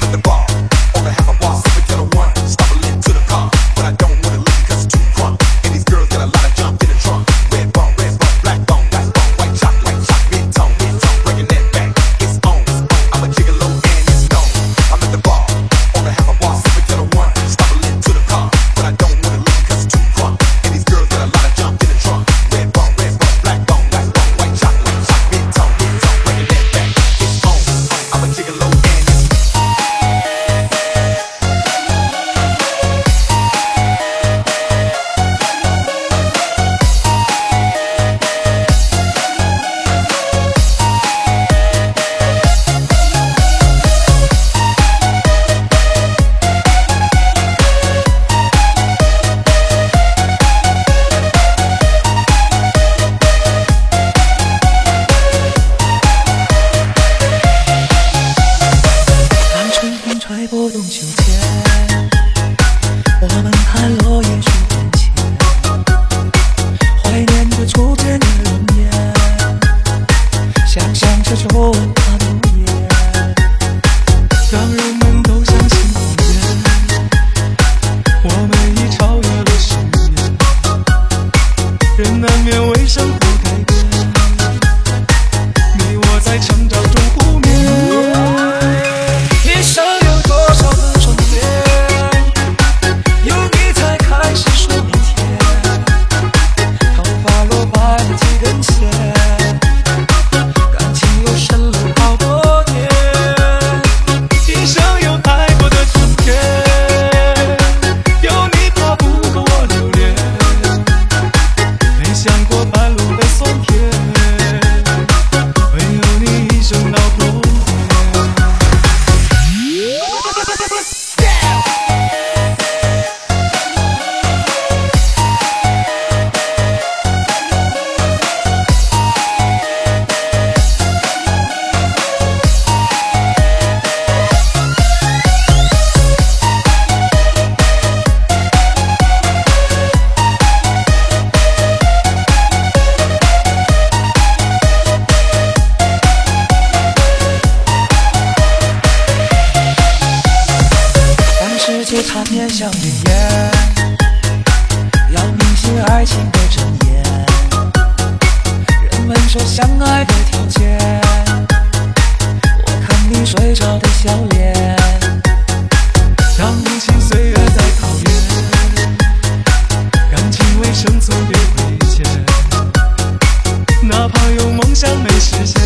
缠绵像云烟，要铭心爱情的真言。人们说相爱的条件，我看你睡着的笑脸。让无情岁月在考验，感情为生存别亏欠。哪怕有梦想没实现，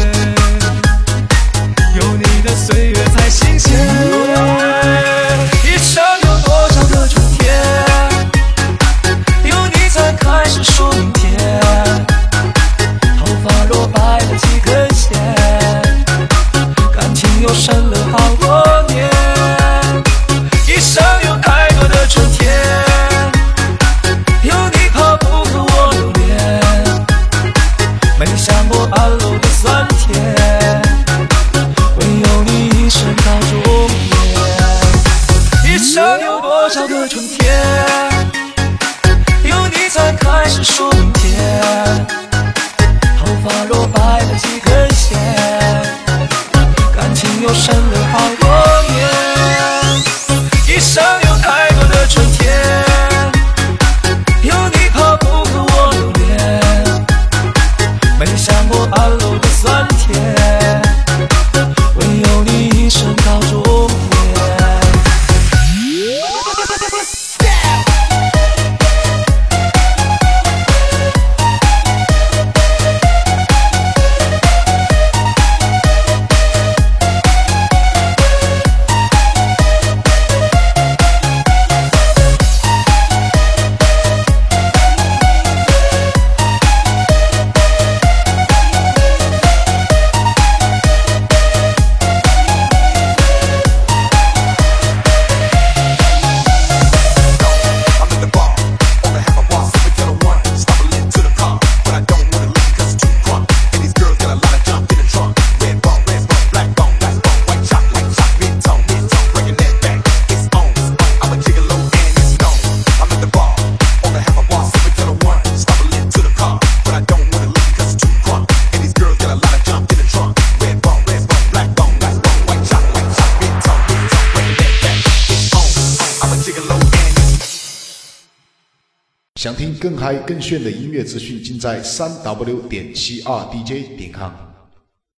有你的岁月才新鲜。一生有多少个春天，有你才开始说明天。头发落白了几根线，感情又深了好多年。一生有太多的春天，有你怕不可我留恋。没想过半路的酸甜，唯有你一生到终点。一生有多少个春天，有你才开始说明天。头发落白了几根线，感情又深了想听更嗨更炫的音乐资讯，尽在3w.72dj.com。